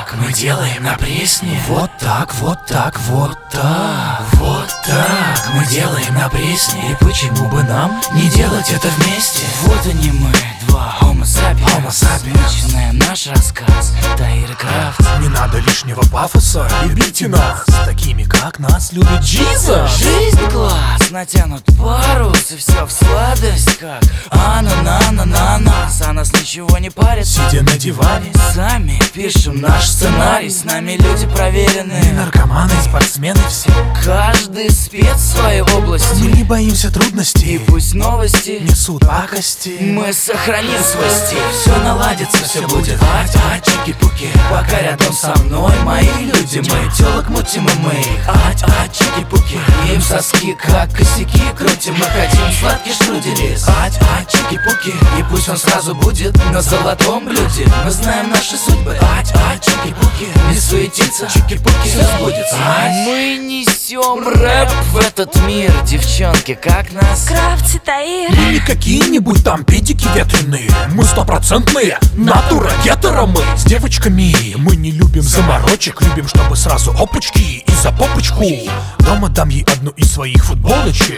так мы делаем на Пресне. Вот так, вот так, вот так. Вот так мы делаем на Пресне. И почему бы нам не делать это вместе? Вот они мы, два Homo sapiens. Начинаем наш рассказ. Таир и Крафт. Не надо лишнего пафоса, любите нас, такими как нас любит Джиза. Жизнь класс, натянут парус, и все в сладость, как анананананас. А нас ничего не парит, Сидя на диване, сами пишем наш сценарий. С нами люди проверенные, наркоманы, спортсмены все. каждый спец в своей области. Мы не боимся И трудностей, пусть новости несут пакости. мы сохраним свой стиль. Все наладится, все будет чики-пуки. Пока рядом со мной мои люди. Мы телок мутим и мы их чики-пуки. Им соски как косяки крутим. Мы хотим сладкий штруделис чики-пуки. И пусть он сразу будет на золотом блюде. Мы знаем наши судьбы чики-пуки. Не суетиться, чики-пуки, все сбудется. Мы несем рэп в этот мир. Девчонки, как нас? Крафт и Таир. Мы не какие-нибудь там педики ветреные, мы стопроцентные натура гетеро мы. С девочками мы не любим заморочек, любим, чтобы сразу опачки и за попочку. Дома дам ей одну из своих футболочек.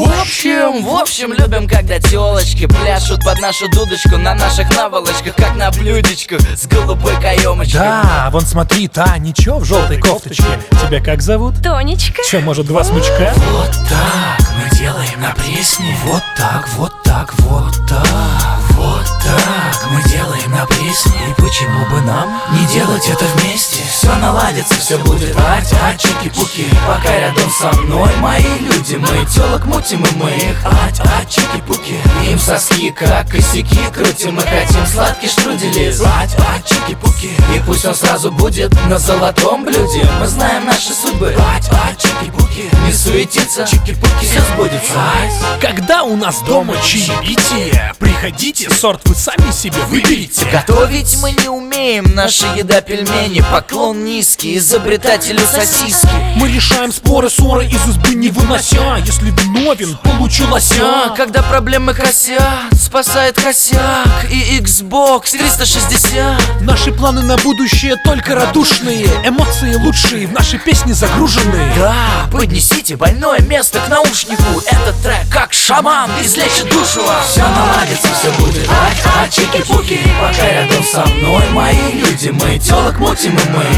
В общем, любим, когда телочки пляшут под нашу дудочку на наших наволочках, как на блюдечках с голубой каемочкой. Да, вон смотри, та, ничего в желтой кофточке. Тебя как зовут? Тонечка. Че, может, два смычка? Вот так мы делаем на Пресне. Вот так, вот так, вот так. Вот так мы делаем на Пресне. И почему бы нам не делать это вместе? Все наладится, все будет чики-пуки. Пока рядом со мной мои люди. Мы телок мутим и мы их чики-пуки. Им соски как косяки крутим. Мы хотим сладкий штруделис чики-пуки. И пусть он сразу будет на золотом блюде. Мы знаем наши судьбы чики-пуки. Не суетиться, чики-пуки, все сбудется. Когда у нас дома чаепитие, приходите, сорт вы сами себе выберите. Готовить мы не умеем, наша еда пельмени. Поклон низкий изобретателю сосиски. Мы решаем споры, ссоры из избы не вынося. Если виновен, получу лося. Когда проблемы косят, спасает косяк и Xbox 360. Наши планы на будущее только радушные. Эмоции лучшие в наши песни загружены. Да, поднесите больное место к наушнику. Этот трек как шаман излечит душу. Все наладится, все будет чики-пуки. Пока рядом со мной мои люди. Мы телок мутим и мы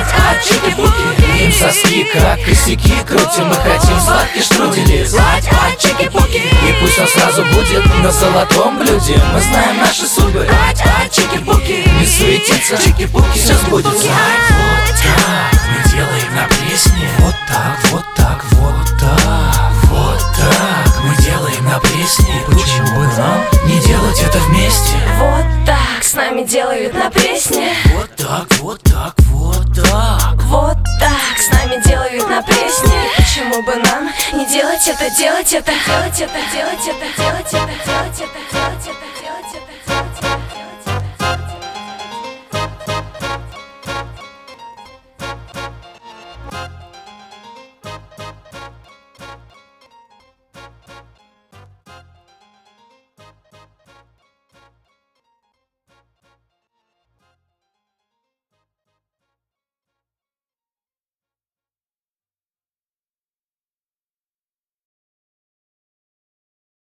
чики-пуки. Им соски как косяки крутим. Мы хотим сладкий штруделис чики-пуки. И пусть он сразу будет на золотом блюде. Мы знаем наши судьбы чики-пуки. Не суетиться, чики-пуки, все сбудется. Вот так мы делаем на Пресне. Вот так, вот так, вот так. Вот так мы делаем на Пресне. И почему бы нам не делать это вместе? Вот так с нами делают на Пресне. Вот так, вот так, вот так. Вот так с нами делают на Пресне. Почему бы нам не делать это, делать это, делать это, делать это, делать это, делать это, делать это.